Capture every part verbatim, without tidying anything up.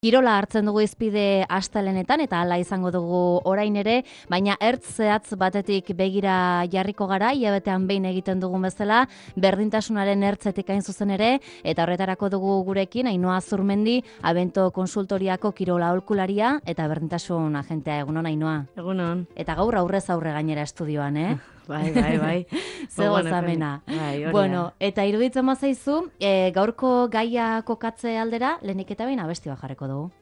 Kirola hartzen dugu izpide astelenetan eta hala izango dugu orain ere, baina ertz zehatz batetik begira jarriko gara, hilabetean behin egiten dugun bezala, berdintasunaren ertzetik hain zuzen ere, eta horretarako dugu gurekin Ainhoa Zurmendi, Abento Konsultoriako kirola aholkularia eta berdintasun agentea. Egunon, Ainhoa. Egunon. Eta gaur aurrez aurre gainera estudioan, eh? Bai, bai, bai. Ze gozamena. Bai, bueno, eta iruditzen bazaizu, e, gaurko gaia kokatze aldera, lehenik eta behin abesti bat jarriko dugu.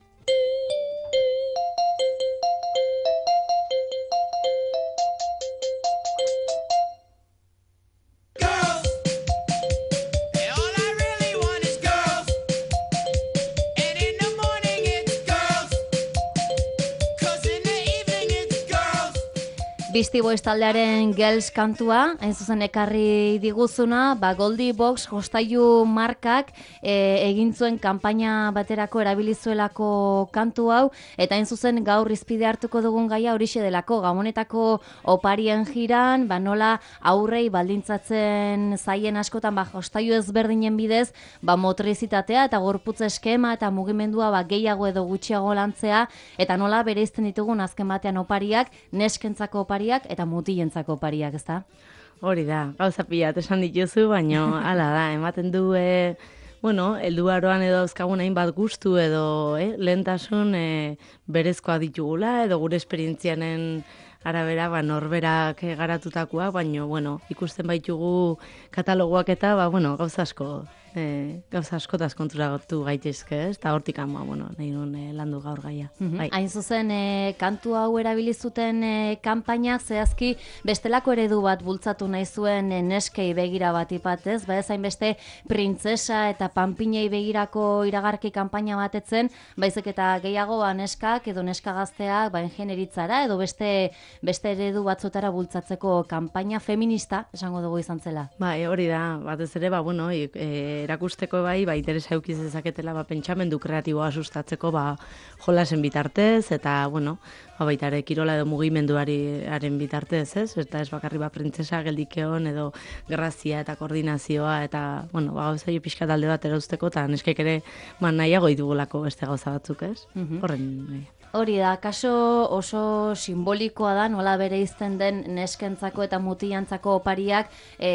Beastie Boys taldearen Girls kantua, hain zuzen ekarri diguzuna, ba Goldie Box jostailu markak e, egin zuen kanpaina baterako erabilizuelako kantu hau, eta hain zuzen gaur izpide hartuko dugun gaia horixe delako, gabonetako oparien jiran, ba nola aurrei baldintzatzen zaien askotan ba jostailu ezberdinen bidez, ba motrizitatea eta gorputz eskema eta mugimendua ba gehiago edo gutxiago lantzea, eta nola bereizten ditugun azken batean opariak, neskentzako opariak eta mutilentzako opariak, ezta? Hori da, gauza pila esan dituzu, baina hala da, ematen du, e, bueno, helduaroan edo dauzkagun hainbat gustu edo eh, lehentasun e, berezkoa ditugula, edo gure esperientzianen arabera, ba, norberak garatutakoa, baina, bueno, ikusten baitugu katalogoak eta, ba, bueno, gauza asko, e, gauza askotaz konturatu gaitezke, ez? Eta hortik ama, bueno, nahi nuen e, landu gaur gaia. Mm-hmm. Bai. Hain zuzen, e, kantu hau erabilizuten e, kanpainak, zehazki bestelako eredu bat bultzatu nahi zuen e, neskei begira bat ipatez, ba ez hainbeste printzesa eta panpinei begirako iragarki kanpaina batetzen, baizik eta gehiago ba, neskak edo neska gazteak ba, ingenieritzara edo beste beste eredu batzutara bultzatzeko kanpaina feminista, esango dugu izan zela. Bai, hori da, batez ere, ba, bueno, e, erakusteko bai, ba, interesa eukiz dezaketela, ba, pentsamendu kreatiboa sustatzeko, ba, jolasen bitartez, eta, bueno, ba, baita ere, kirola edo mugimenduaren bitartez, ez? Eta ez bakarri, ba, printzesa geldikeon, edo grazia eta koordinazioa, eta, bueno, ba, gauza jo pixka talde bat erauzteko, eta neskek ere, ba, nahiago ditugulako beste gauza batzuk, ez? Mm-hmm. Horren, nahi. Hori da, kaso oso simbolikoa da, nola bereizten den neskentzako eta mutilantzako opariak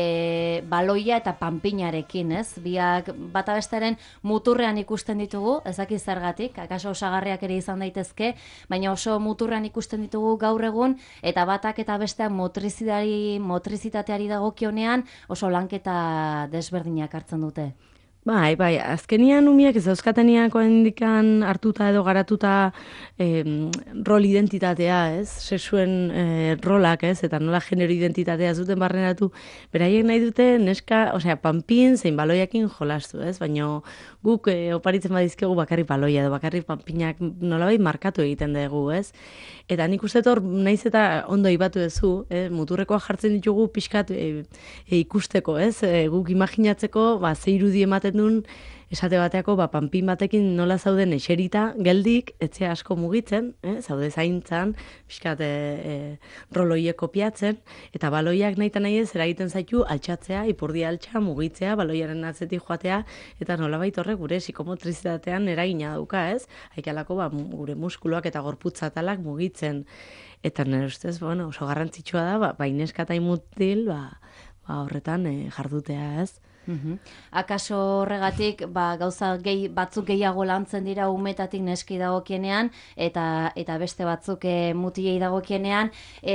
e, baloia eta panpinarekin, ez? Biak bata besteren muturrean ikusten ditugu, ezaki zergatik, akaso osagarriak ere izan daitezke, baina oso muturrean ikusten ditugu gaur egun, eta batak eta besteak motrizidari, motrizitateari dagokionean oso lanketa desberdinak hartzen dute. Bai, bai, azkenian umiak ez dauzkateniako indikan hartuta edo garatuta eh, rol identitatea, ez? Sexuen eh, rolak, ez? Eta nola genero identitatea zuten barneratu, beraiek nahi dute neska, osea, panpin zein baloiakin jolastu, ez? Baina guk eh, oparitzen badizkegu bakarrik baloia edo bakarrik panpinak nolabait markatu egiten dugu, ez? Eta nik uste hor naiz eta ondo ibatu duzu, eh? Muturrekoa jartzen ditugu pixkat eh, eh, ikusteko, ez? Eh, guk imaginatzeko, ba, ze irudi ematen duen, esate bateako, ba, panpin batekin nola zauden eserita, geldik, etxe asko mugitzen, eh? Zaude zaintzan, pixkat e, e, roloiek kopiatzen, eta baloiak nahi eta nahi ez eragiten zaitu altxatzea, ipurdi altxa, mugitzea, baloiaren atzetik joatea, eta nolabait horrek gure psikomotrizitatean eragina dauka, ez? Haikalako, ba, gure muskuluak eta gorputzatalak mugitzen. Eta nire ustez, bueno, oso garrantzitsua da, ba, baineska eta imutil, ba, ba, horretan e, jardutea, ez? Uhum. Akaso horregatik ba, gauza gehi, batzuk gehiago lantzen dira umetatik neski dagokienean eta eta beste batzuk e, mutilei dagokienean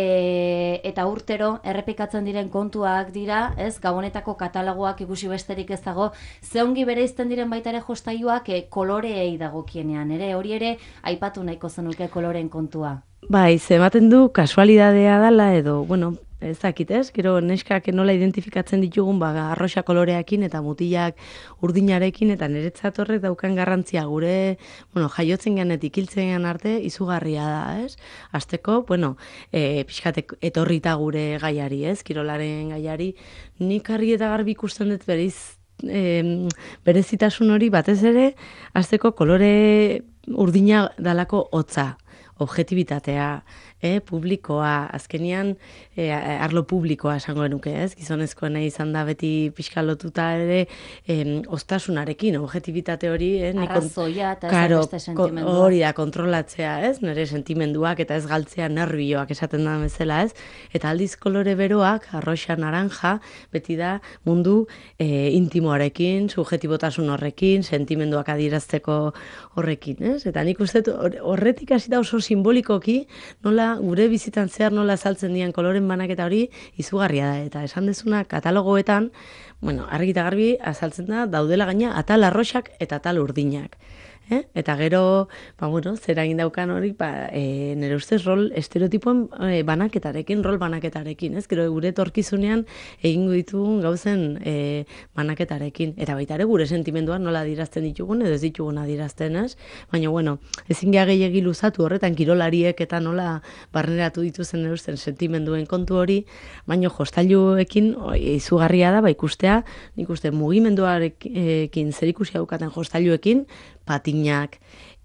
e, eta urtero errepikatzen diren kontuak dira, ez? Gabonetako katalogoak ikusi besterik ez dago, zeongi bereizten diren baita ere jostailuak e, koloreei dagokienean, ere hori ere aipatu nahiko zenuke koloreen kontua. Bai, ze ematen du kasualidadea dela edo, bueno, ez dakit, ez? Gero neskak nola identifikatzen ditugun ba, arroxa koloreakin eta mutilak urdinarekin eta niretzat horrek daukan garrantzia gure, bueno, jaiotzen genetik hiltzen gen arte izugarria da, ez? Azteko, bueno, e, pixkatek etorrita gure gaiari, ez? Kirolaren gaiari, nik argi eta garbi ikusten dut bereiz, e, berezitasun hori batez ere, azteko kolore urdina dalako hotza. objetibitatea, E, publikoa, azkenian e, arlo publikoa esango genuke, ez? Gizonezkoena izan da beti pixka lotuta ere em, ostasunarekin, objetibitate hori. Eh, Arrazoia eta ez beste sentimendua. Hori da, kontrolatzea, ez? Nire sentimenduak eta ez galtzea nervioak esaten da bezala, ez? Eta aldiz kolore beroak, arroxa, naranja, beti da mundu e, intimoarekin, subjetibotasun horrekin, sentimenduak adierazteko horrekin, ez? Eta nik uste horretik hasi da oso simbolikoki, nola gure bizitan zehar nola azaltzen dian koloren banaketa hori izugarria da. Eta esan dezuna katalogoetan, bueno, argi eta garbi azaltzen da, daudela gaina atal arroxak eta atal urdinak. Eh? Eta gero, ba, bueno, zera egin daukan hori, ba, e, nire ustez rol estereotipoen e, banaketarekin, rol banaketarekin, ez? Gero gure torkizunean egingo ditugun gauzen e, banaketarekin. Eta baita ere gure sentimenduan nola adierazten ditugun, edo ez ditugun adierazten, ez? Baina, bueno, ezin geha gehiagi luzatu horretan kirolariek eta nola barneratu dituzen nire ustez sentimenduen kontu hori, baina jostailuekin izugarria da, ba, ikustea, nik uste mugimenduarekin zerikusi daukaten jostailuekin, patinak,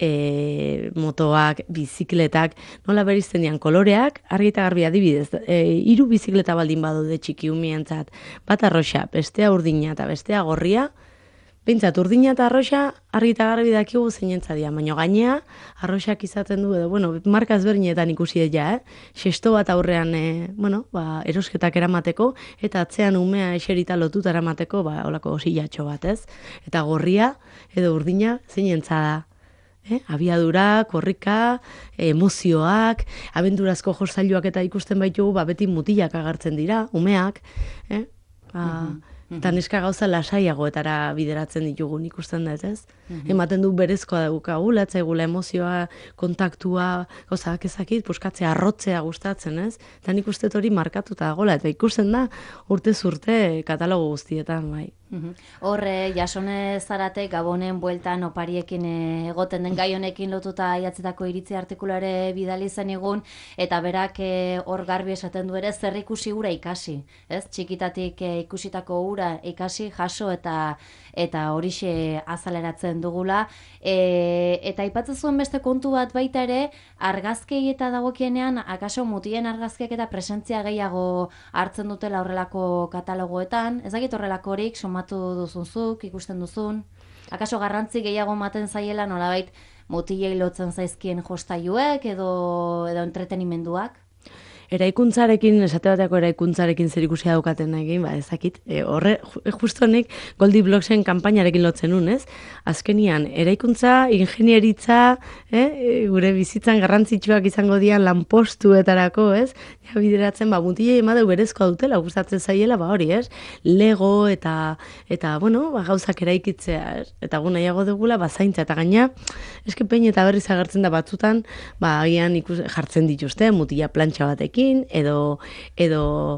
e, motoak, bizikletak, nola berizten dian koloreak, argi eta garbi adibidez, e, hiru bizikleta baldin badaude txiki umientzat, bat arroxa, bestea urdina eta bestea gorria, behintzat urdina eta arroxa, argi eta garbi dakigu zeinentza dira, baina gainea, arroxak izaten du, edo, bueno, marka ezberdinetan ikusi dira, eh? Xesto bat aurrean, e, bueno, ba, erosketak eramateko, eta atzean umea eserita lotuta eramateko, ba, olako silatxo bat, ez? Eta gorria, edo urdina, zeinentza da. Eh? Abiadura, korrika, emozioak, abenturazko jostailuak eta ikusten baitugu, ba, beti mutilak agertzen dira, umeak, eh? Ba, eta neska gauza lasaiagoetara bideratzen ditugun ikusten dut, ez? Mm-hmm. Ematen du berezkoa daukagu, latzaigula emozioa, kontaktua, gauzak ezakit, puskatzea, arrotzea gustatzen, ez? Eta nik uste hori markatuta dagoela, eta ikusten da urtez urte katalogo guztietan, bai. Horre, Jasone Zarate Gabonen bueltan opariekin egoten den gai honekin lotuta idatzetako iritzi artikulare bidali zen egun, eta berak hor garbi esaten du ere zer ikusi ura ikasi, ez? Txikitatik ikusitako ura ikasi, jaso eta eta horixe azaleratzen dugula. E, eta aipatzen zuen beste kontu bat baita ere, argazkei eta dagokienean, akaso mutien argazkiak eta presentzia gehiago hartzen dutela horrelako katalogoetan, ez dakit horrelakorik, somatu duzunzuk, ikusten duzun, akaso garrantzi gehiago ematen zaiela nolabait mutilei lotzen zaizkien jostailuek edo, edo entretenimenduak? Eraikuntzarekin, esate bateako eraikuntzarekin zer ikusia daukaten egin, ba, ezakit, e, horre, justo honek Goldie Blocksen kanpainarekin lotzen nun, ez? Azkenian, eraikuntza, ingenieritza, eh, gure bizitzan garrantzitsuak izango dian lanpostuetarako, ez? Ja, bideratzen, ba, mutilei emadeu berezkoa dutela, gustatzen zaiela, ba, hori, ez? Lego eta, eta bueno, ba, gauzak eraikitzea, ez? Eta gu nahiago dugula, ba, zaintza, eta gaina, eske pein eta berriz agertzen da batzutan, ba, agian ikus, jartzen dituzte, mutila plantxa batek, edo edo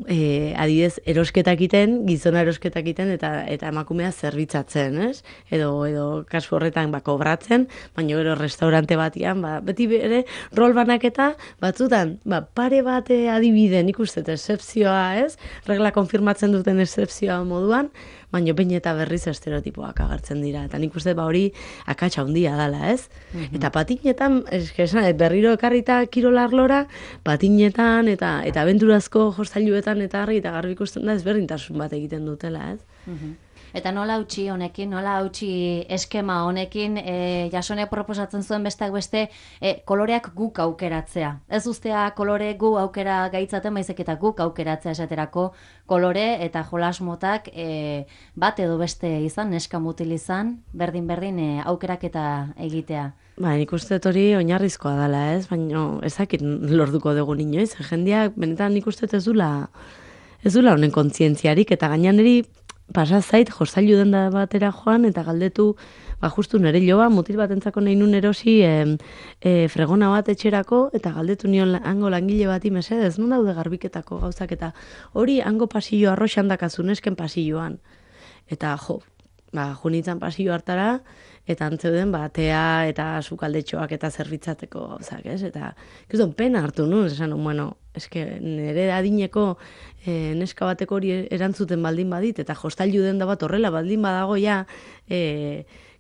e, adidez erosketak iten, gizona erosketak iten eta eta emakumea zerbitzatzen, ez? Edo edo kasu horretan ba kobratzen, baina gero restaurante batean, ba beti bere rol banaketa batzutan, ba pare bat adibide, nik uste excepzioa, ez? Regla konfirmatzen duten excepzioa moduan, baina behin eta berriz estereotipoak agertzen dira. Eta nik uste ba hori akatsa handia dala, ez? Mm-hmm. Eta patinetan, esan, berriro ekarrita kirolarlora, patinetan eta eta abenturazko jostailuetan eta argi eta garbi ikusten da ezberdintasun bat egiten dutela, ez? Mm-hmm. Eta nola hautsi honekin, nola hautsi eskema honekin, e, Jasone proposatzen zuen besteak beste e, koloreak guk aukeratzea. Ez ustea kolore gu aukera gaitzaten, baizik eta guk aukeratzea esaterako kolore eta jolas motak e, bat edo beste izan, neska mutil izan, berdin-berdin e, aukerak eta egitea. Ba, nik uste hori oinarrizkoa dela, ez? Baina ezakit lortuko dugu inoiz. Jendeak, benetan nik uste ez dula, ez dula honen kontzientziarik, eta gainan eri pasa zait, jostailu denda batera joan, eta galdetu, ba, justu nire joa, mutil batentzako nahi nun erosi e, e, fregona bat etxerako, eta galdetu nion hango langile bati mesedez, nun daude garbiketako gauzak, eta hori hango pasillo arroxan dakazun esken pasilloan. Eta jo, ba, junitzen pasillo hartara, eta antzeuden, ba, tea eta sukaldetxoak eta zerbitzateko gauzak, ez? Eta, kiston, pena hartu nun, esan, bueno, eske nire adineko e, neska bateko hori erantzuten baldin badit, eta jostailu den da bat horrela baldin badago ja, e,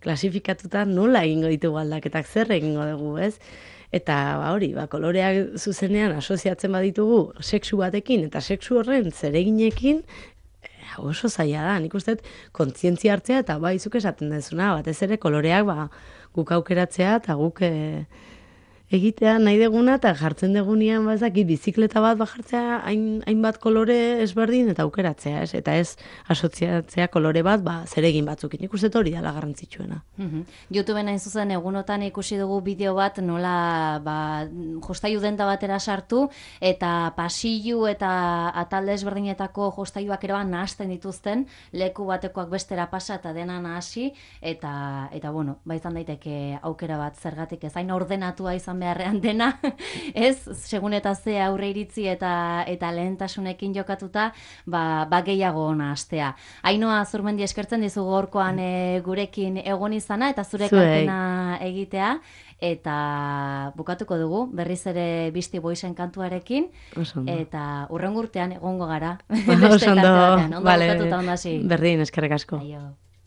klasifikatuta nola egingo ditugu aldaketak, zer egingo dugu, ez? Eta ba, hori, ba, koloreak zuzenean asoziatzen baditugu sexu batekin eta sexu horren zereginekin, eh, oso zaila da, nik uste kontzientzia hartzea eta bai zuk esaten dezuna, batez ere koloreak ba, guk aukeratzea eta guk e, egitea nahi deguna eta jartzen degunean bazaki bizikleta bat ba jartzea hain, hainbat kolore ezberdin eta aukeratzea, ez? Eta ez asoziatzea kolore bat ba, zeregin batzukin. Nik uste hori dela garrantzitsuena. Mm-hmm. YouTubeen hain zuzen egunotan ikusi dugu bideo bat nola ba, jostailu denda batera sartu eta pasillu eta atalde ezberdinetako jostailuak ere nahasten dituzten, leku batekoak bestera pasa eta dena nahasi eta, eta bueno, ba izan daiteke aukera bat zergatik ez hain ordenatua izan beharrean dena, ez, segun eta ze aurre iritzi eta eta lehentasunekin jokatuta, ba, ba gehiago nahastea. Ainhoa Zurmendi eskertzen dizu gaurkoan e, gurekin egon izana eta zure ekarpena egitea, eta bukatuko dugu, berriz ere Beastie Boysen kantuarekin, eta hurrengo urtean egongo gara. Beste kante batean, ondo bukatuta ondo hasi. Berdin, eskerrik asko. Aio.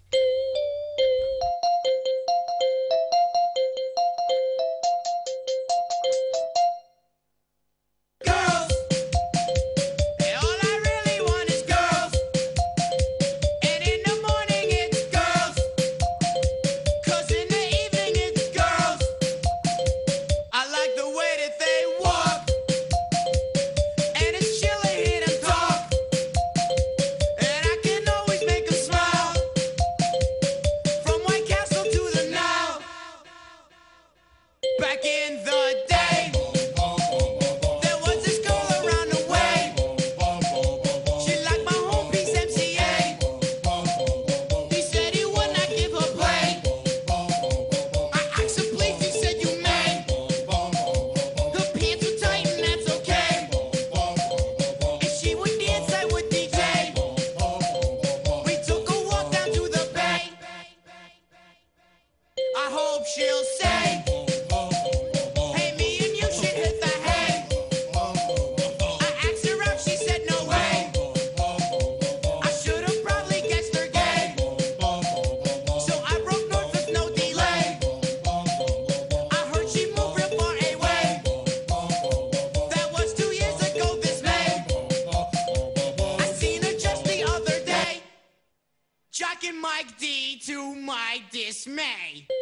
She'll say, hey, me and you should hit the hay. I asked her out, she said no way. I should have probably guessed her gay. So I broke north with no delay. I heard she moved real far away. That was two years ago this May. I seen her just the other day, jocking Mike D to my dismay.